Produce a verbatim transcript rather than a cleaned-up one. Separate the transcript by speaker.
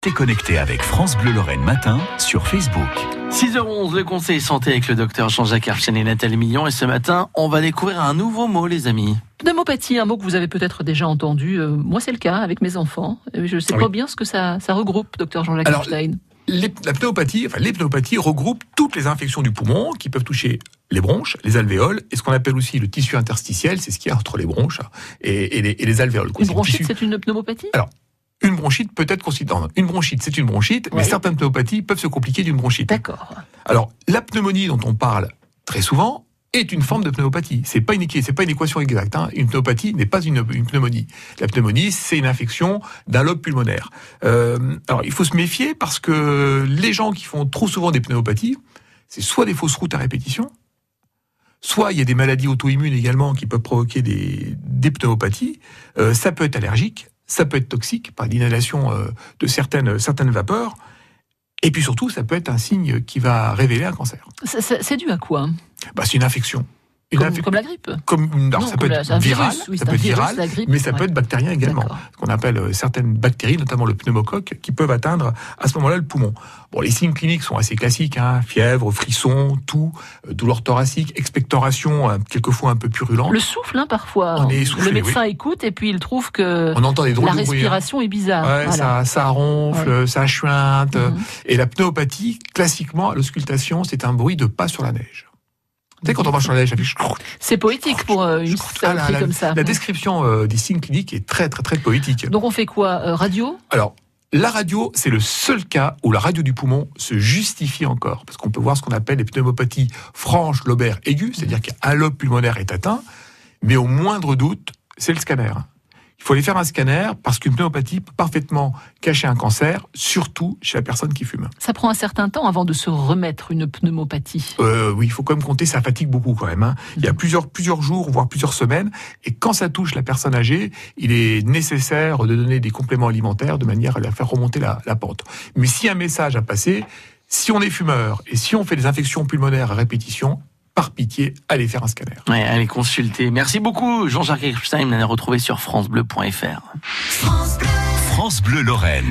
Speaker 1: T'es connecté avec France Bleu Lorraine Matin sur Facebook.
Speaker 2: six heures onze, le conseil santé avec le docteur Jean-Jacques Archen et Nathalie Millon. Et ce matin, on va découvrir un nouveau mot, les amis.
Speaker 3: Pneumopathie, un mot que vous avez peut-être déjà entendu. Euh, moi, c'est le cas avec mes enfants. Je ne sais oui. pas bien ce que ça, ça regroupe, docteur Jean-Jacques
Speaker 4: Alors,
Speaker 3: Archen.
Speaker 4: Les, la pneumopathie, enfin, les pneumopathies regroupent toutes les infections du poumon qui peuvent toucher les bronches, les alvéoles, et ce qu'on appelle aussi le tissu interstitiel, c'est ce qu'il y a entre les bronches et, et, les, et les alvéoles.
Speaker 3: Une bronchite, tissu... c'est une pneumopathie ?
Speaker 4: Alors, une bronchite peut être considérée. Une bronchite, c'est une bronchite, oui. mais certaines pneumopathies peuvent se compliquer d'une bronchite.
Speaker 3: D'accord.
Speaker 4: Alors, la pneumonie dont on parle très souvent est une forme de pneumopathie. C'est pas une, c'est pas une équation exacte. Hein. Une pneumopathie n'est pas une, une pneumonie. La pneumonie, c'est une infection d'un lobe pulmonaire. Euh, alors, il faut se méfier parce que les gens qui font trop souvent des pneumopathies, c'est soit des fausses routes à répétition, soit il y a des maladies auto-immunes également qui peuvent provoquer des, des pneumopathies. Euh, ça peut être allergique. Ça peut être toxique par l'inhalation euh, de certaines, certaines vapeurs. Et puis surtout, ça peut être un signe qui va révéler un cancer.
Speaker 3: C'est, c'est, c'est dû à quoi ?
Speaker 4: Bah, c'est une infection. Une
Speaker 3: comme,
Speaker 4: inf...
Speaker 3: comme la grippe
Speaker 4: comme, alors, non, ça, peut
Speaker 3: la,
Speaker 4: être viral,
Speaker 3: virus, oui,
Speaker 4: ça peut être
Speaker 3: virus,
Speaker 4: viral,
Speaker 3: la grippe,
Speaker 4: mais ça
Speaker 3: ouais.
Speaker 4: peut être bactérien également.
Speaker 3: D'accord.
Speaker 4: Ce qu'on appelle euh, certaines bactéries, notamment le pneumocoque, qui peuvent atteindre à ce moment-là le poumon. Bon, les signes cliniques sont assez classiques, hein, fièvre, frisson, toux, euh, douleur thoracique, expectoration, euh, quelquefois un peu purulente.
Speaker 3: Le souffle, hein, parfois.
Speaker 4: On est essoufflé,
Speaker 3: le médecin
Speaker 4: oui.
Speaker 3: écoute et puis il trouve que
Speaker 4: on entend des drôles
Speaker 3: la
Speaker 4: de
Speaker 3: respiration
Speaker 4: bruit, hein.
Speaker 3: est bizarre.
Speaker 4: Ouais,
Speaker 3: voilà.
Speaker 4: ça, ça ronfle, ouais. ça chuinte. Mm-hmm. Et la pneumopathie, classiquement, à l'auscultation, c'est un bruit de pas sur la neige. Tu sais, quand on marche sur la neige, ça fait...
Speaker 3: C'est poétique pour euh, une
Speaker 4: ah, la, la,
Speaker 3: comme ça.
Speaker 4: La description euh, des signes cliniques est très, très, très poétique.
Speaker 3: Donc on fait quoi euh, Radio ?
Speaker 4: Alors, la radio, c'est le seul cas où la radio du poumon se justifie encore. Parce qu'on peut voir ce qu'on appelle les pneumopathies franches lobaires aiguës, c'est-à-dire mmh. qu'un lobe pulmonaire est atteint, mais au moindre doute, c'est le scanner. Il faut aller faire un scanner parce qu'une pneumopathie peut parfaitement cacher un cancer, surtout chez la personne qui fume.
Speaker 3: Ça prend un certain temps avant de se remettre une pneumopathie.
Speaker 4: Euh, oui, il faut quand même compter, ça fatigue beaucoup quand même. Hein. Mmh. Il y a plusieurs, plusieurs jours, voire plusieurs semaines, et quand ça touche la personne âgée, il est nécessaire de donner des compléments alimentaires de manière à la faire remonter la, la pente. Mais si un message a passé, si on est fumeur et si on fait des infections pulmonaires à répétition, par pitié, allez faire un scanner.
Speaker 2: Ouais, allez consulter. Merci beaucoup, Jean-Jacques Epstein. On l'a retrouvé sur francebleu point f r.
Speaker 1: France Bleu Lorraine.